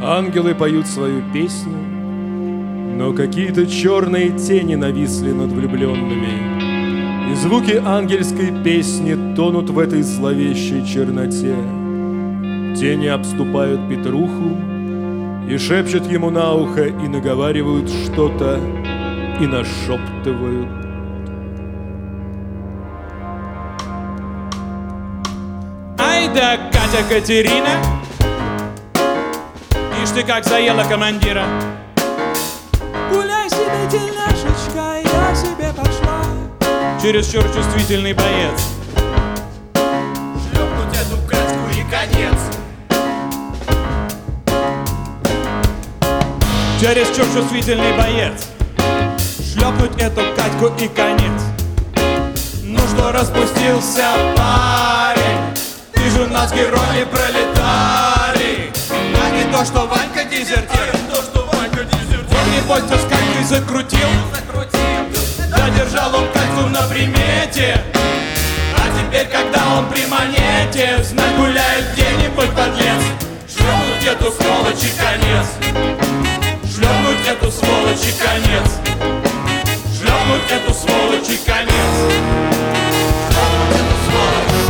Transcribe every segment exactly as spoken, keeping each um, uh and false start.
Ангелы поют свою песню, но какие-то черные тени нависли над влюбленными, и звуки ангельской песни тонут в этой зловещей черноте. Тени обступают Петруху и шепчут ему на ухо, и наговаривают что-то, и нашептывают. Ай да Катя Катерина, ишь ты как заела командира. Гуляй себе, тельняшечка, я себе пошла. Чересчур чувствительный боец. Шлепнуть эту Катьку и конец. Чересчур чувствительный боец. Шлепнуть эту Катьку и конец. Ну что, распустился парень, ты же у нас герой и пролетарий, а не то, что Ванька дезертир. То, что Ванька дезертир. Он небось с Катькой закрутил, задержал он Катьку на примете, а теперь, когда он при монете, знать гуляет где-нибудь подлец. Шлепнуть эту сволочь и конец. Шлепнуть эту сволочь и конец. Шлепнуть эту сволочь и конец. Шлепнуть эту сволочь.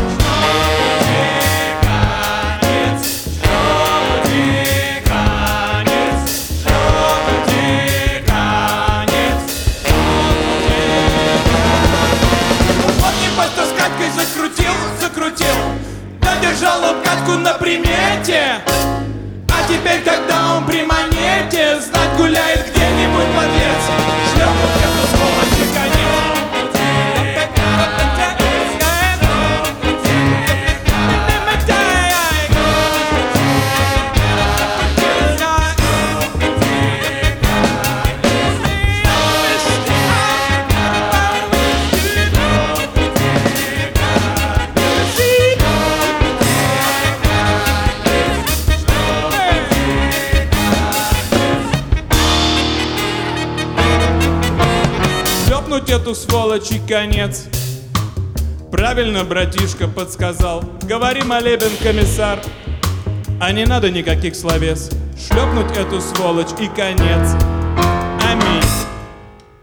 Шлепнуть и конец. Шлепнуть и конец. Шлепнуть и конец. Он небось с Катькой закрутил, закрутил, задержал он Катьку на примете, а теперь, когда он при монете, знать гуляет где-нибудь подлец. Шлепнуть эту сволочь и конец. Шлепнуть эту сволочь и конец. Правильно братишка подсказал. Говори, молебен, комиссар, а не надо никаких словес. Шлепнуть эту сволочь и конец. Аминь.